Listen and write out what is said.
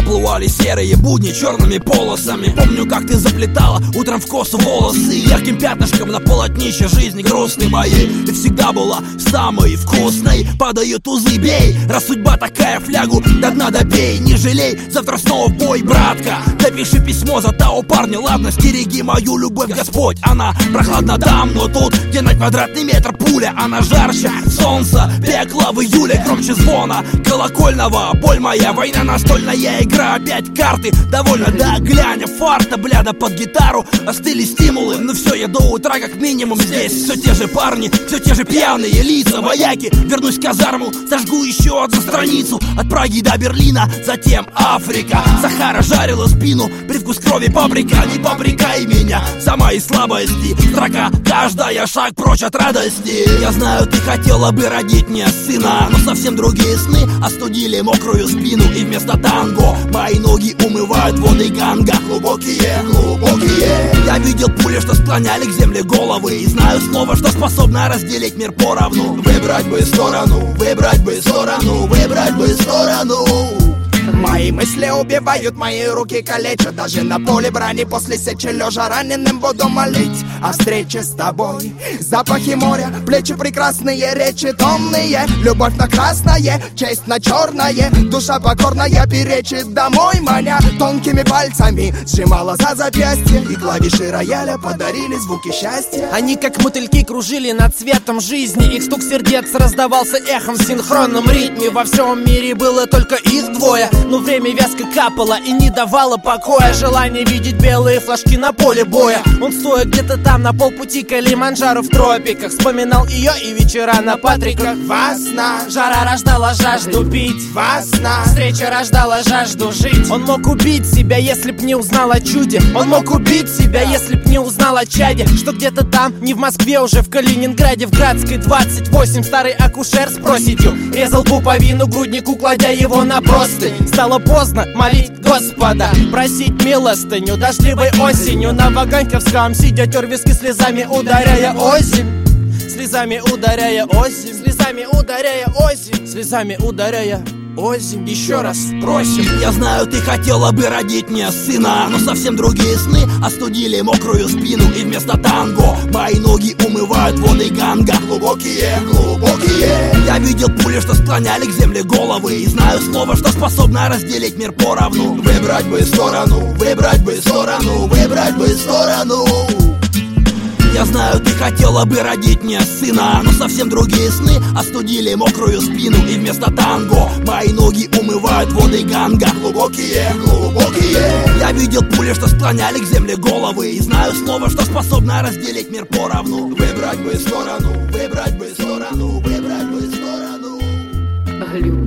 проплывали серые будни черными полосами. Помню, как ты заплетала утром в косу волосы ярким пятнышком на полотнище жизни грустной моей. Ты всегда была самой вкусной. Падают узы, бей, раз судьба такая, флягу до дна добей. Не жалей, завтра снова в бой, братка. Напиши письмо за того парня, ладно, стереги мою любовь, Господь. Она прохладна там, но тут, где на квадратный метр пуля, она жарче солнца, пекла в июле, громче звона колокольного. Боль моя, война настольная игра, опять карты, довольно, да, глянь, фарта, бляда под гитару. Остыли стимулы, ну все, я до утра как минимум здесь. Все те же парни, все те же пьяные лица, вояки. Вернусь в казарму, сожгу еще одну страницу. От Праги до Берлина, затем Африка. Сахара жарила спину, привкус крови паприка. Не попрекай меня за мои слабости. Строка каждая, шаг прочь от радости. Я знаю, ты хотела бы родить мне сына, но совсем другие сны остудили мокрую спину. И вместо танго мои ноги умывают воды Ганга. Глубокие, глубокие. Я видел пули, что склоняли к земле головы. И знаю слово, что способно разделить мир поровну. Выбрать бы сторону, выбрать бы сторону, выбрать бы сторону. Мои мысли убивают, мои руки калечат. Даже на поле брани после сечи лежа раненым буду молить о встрече с тобой. Запахи моря, плечи прекрасные, речи томные. Любовь на красное, честь на черное. Душа покорная перечит домой, маня тонкими пальцами сжимала за запястье. И клавиши рояля подарили звуки счастья. Они как мотыльки кружили над цветом жизни. Их стук сердец раздавался эхом в синхронном ритме. Во всем мире было только их двое, но время вязко капало и не давало покоя. Желание видеть белые флажки на поле боя. Он стоя где-то там на полпути к Килиманджаро в тропиках. Вспоминал ее и вечера на Патриках. Весна, жара рождала жажду пить. Весна, встреча рождала жажду жить. Он мог убить себя, если б не узнал о чуде. Он мог убить себя, если б не узнал о чаде. Что где-то там, не в Москве, уже в Калининграде, в Градской 28. Старый акушер с проседью резал пуповину груднику, кладя его на простынь. Стало поздно молить Господа, просить милостыню дождливой осенью. На Ваганьковском сидя, тер виски слезами, ударяя озимь. Слезами ударяя озимь, слезами ударяя озимь, слезами ударяя озимь. Еще раз просим. Я знаю, ты хотела бы родить мне сына, но совсем другие сны остудили мокрую спину. И вместо танго мои ноги умывают воды Ганга. Глубокие, глубокие. Я видел пули, что склоняли к земле головы. И знаю слово, что способно разделить мир поровну. Выбрать бы сторону, выбрать бы сторону, выбрать бы сторону. Я знаю, ты хотела бы родить мне сына, но совсем другие сны остудили мокрую спину. И вместо танго мои ноги умывают воды Ганга. Глубокие, глубокие. Я видел пули, что склоняли к земле головы. И знаю слово, что способно разделить мир поровну. Выбрать бы сторону, выбрать бы сторону, выбрать бы сторону.